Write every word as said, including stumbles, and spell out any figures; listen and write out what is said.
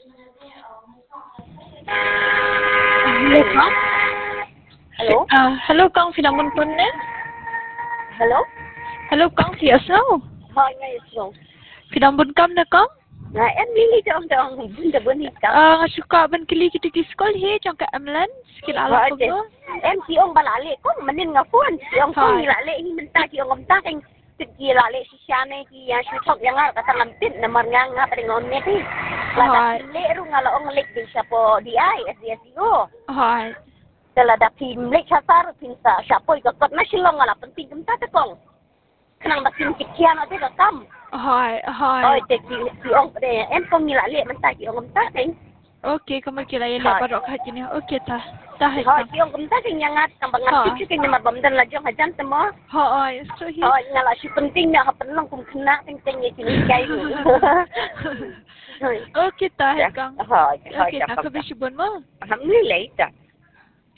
Hello, Kang. Hello? Ah, hello, Kang. Finamun pun ne? Hello? Hello, Kang. Siya sao? Hi, ngay so. Finamun kam na, Kang? Na em lili dong dong bunda buni ka. Ah, nga suka ban kili kita ki sekolah he, jang ka amlan. Sikit ala ko mo. Em si ông balale ko manin nga phone. Si ông ko ni lale ni menta ki ông ta keng tigi lale si siane ki ya si tok yang ka talampit na marnga nga pa ngom ne ti. Lada le ru nga la ong lek di sa po di ai S D S O. Hai. Dala da pim lek sa sar pinsa sa po ka kot na silong nga la penting kem ta ta kong. Kenang bakin kikian ate ka kam. Hai, hai. Oh, te ki ki ong de em ko ni lale menta ki ong ta keng. Okay, kamu kira yang lepas rok haji ni. Okay, tah. Tah hai. Ho, ki ong kum ta keng yang at tambang ngat ki keng ma bam dan la jong hajan temo. Hai, so hi. Oh, ngala si penting na hapen lang kum kena teng teng ni kini kai ni. Okay, tah hai, Kang. Ho, ho, Okay, nak ke besibun mo? Alhamdulillah ita.